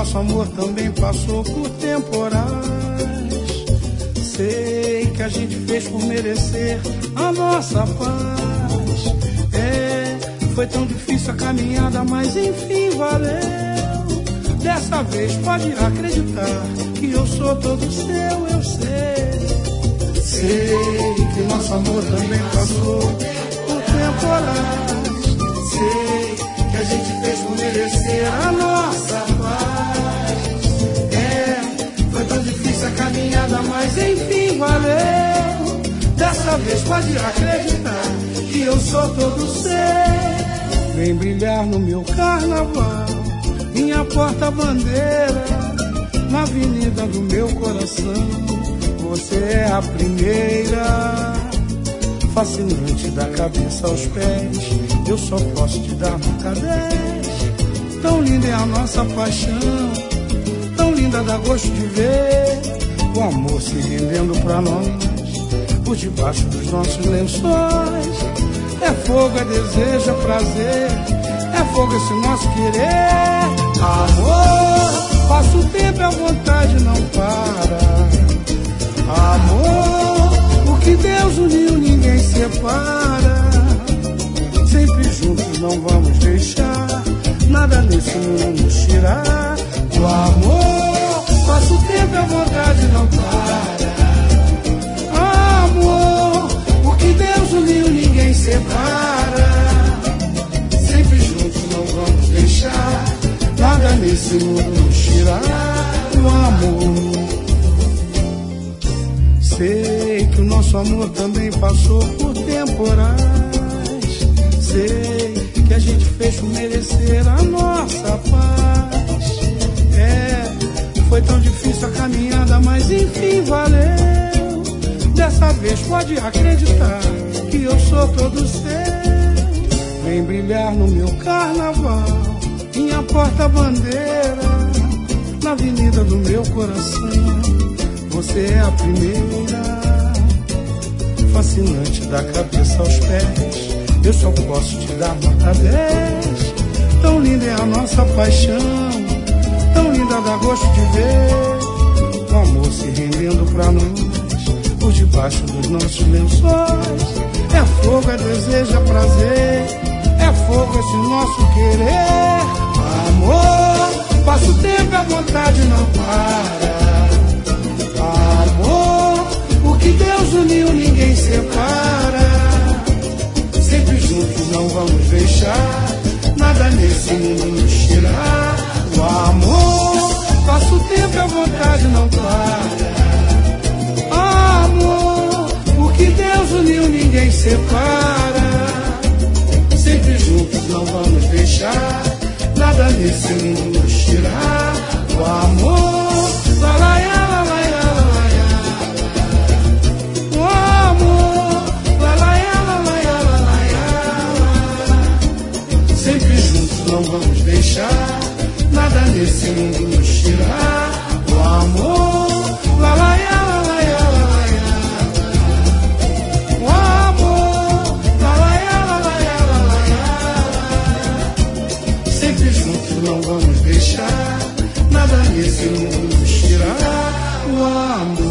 nosso amor também passou por temporais. Sei que a gente fez por merecer a nossa paz. Foi tão difícil a caminhada, mas enfim valeu. Dessa vez pode acreditar que eu sou todo seu, eu sei. Sei que nosso amor também passou por temporais. Sei que a gente fez por merecer a nossa paz. Foi tão difícil a caminhada, mas enfim valeu. Dessa vez pode acreditar que eu sou todo seu. Vem brilhar no meu carnaval, minha porta-bandeira, na avenida do meu coração. Você é a primeira, fascinante da cabeça aos pés. Eu só posso te dar nota 10. Tão linda é a nossa paixão, tão linda dá gosto de ver o amor se rendendo pra nós, por debaixo dos nossos lençóis. É fogo, é desejo, é prazer, é fogo esse nosso querer. Amor, passa o tempo e a vontade não para. Amor, o que Deus uniu ninguém separa. Sempre juntos não vamos deixar nada nesse mundo nos tirar. O amor, passa o tempo e a vontade não para. Amor, o que Deus uniu ninguém separa. Sempre juntos não vamos deixar nada nesse mundo nos tirar. O amor. Sei que o nosso amor também passou por temporais. Sei que a gente fez por merecer a nossa paz. Foi tão difícil a caminhada, mas enfim valeu. Dessa vez pode acreditar que eu sou todo seu. Vem brilhar no meu carnaval, minha porta-bandeira, na avenida do meu coração. Você é a primeira, fascinante da cabeça aos pés. Eu só posso te dar nota 10. Tão linda é a nossa paixão, tão linda dá gosto de ver o amor se rendendo pra nós, por debaixo dos nossos lençóis. É fogo, é desejo, é prazer, é fogo esse nosso querer. Amor, passa o tempo e a vontade não para. Amor, o que Deus uniu ninguém separa. Sempre juntos não vamos deixar nada nesse mundo nos tirar. O amor, passa o tempo e a vontade não para. Amor, o que Deus uniu ninguém separa. Sempre juntos não vamos deixar nada nesse mundo nos tirar. O amor, lalaiá, lalaiá, lalaiá. O amor, lalaiá, lalaiá, lalaiá. Sempre juntos não vamos deixar nada nesse mundo nos tirar. O amor, lalaiá, lalaiá, lalaiá. O amor, lalaiá, lalaiá, lalaiá. Sempre juntos não vamos deixar nada nesse mundo nos tirar. O amor.